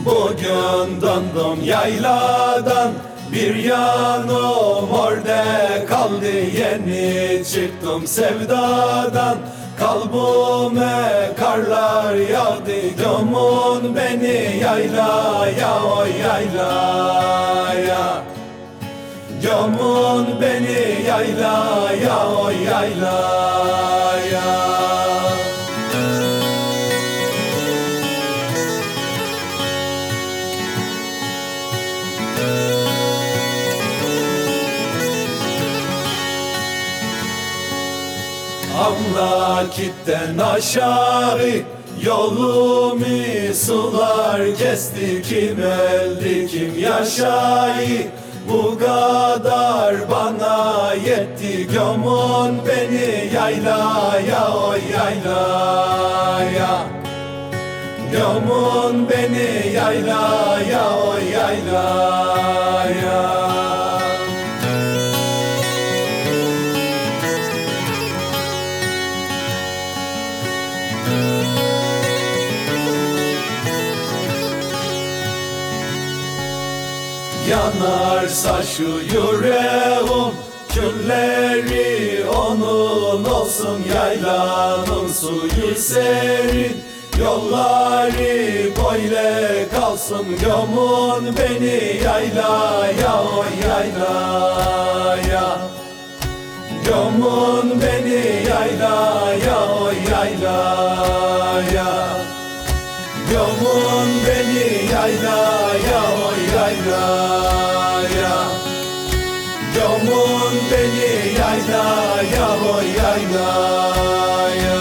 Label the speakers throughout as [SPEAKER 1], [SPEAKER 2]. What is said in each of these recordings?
[SPEAKER 1] Bugün döndüm yayladan, bir yanım orada kaldı. Yeni çıktım sevdadan, kalbime karlar yağdı. Gömün beni yaylaya, oy yaylaya. Gömün beni yaylaya, oy yaylaya. Amlakitten aşağı yolumu sular kesti. Kim öldü kim yaşayı, bu kadar bana yetti. Gömün beni yaylaya, oy yaylaya. Gömün beni yaylaya, oy yaylaya. Yanarsa şu yüreğim, külleri onun olsun. Yaylanın suyu serin, yolları böyle kalsın. Gömün beni yaylaya, oy yaylaya. Gömün beni yaylaya, oy yaylaya. Gömün beni yaylaya, oy yaylaya. Gömün beni yaylaya, oy yaylaya.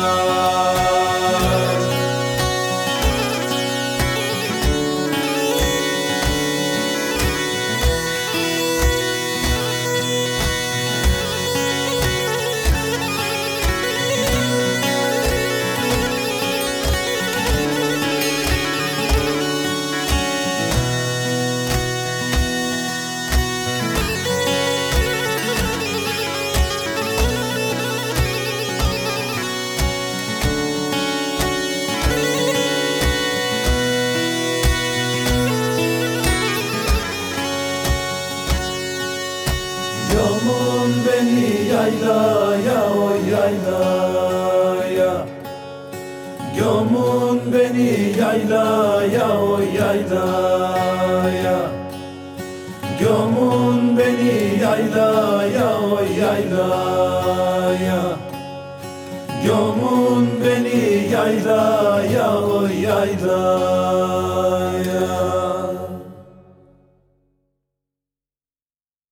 [SPEAKER 1] Gömün beni yaylaya, oy yaylaya. Gömün beni yaylaya, oy yaylaya. Gömün beni yaylaya, oy yaylaya. Gömün beni yaylaya, oy yaylaya.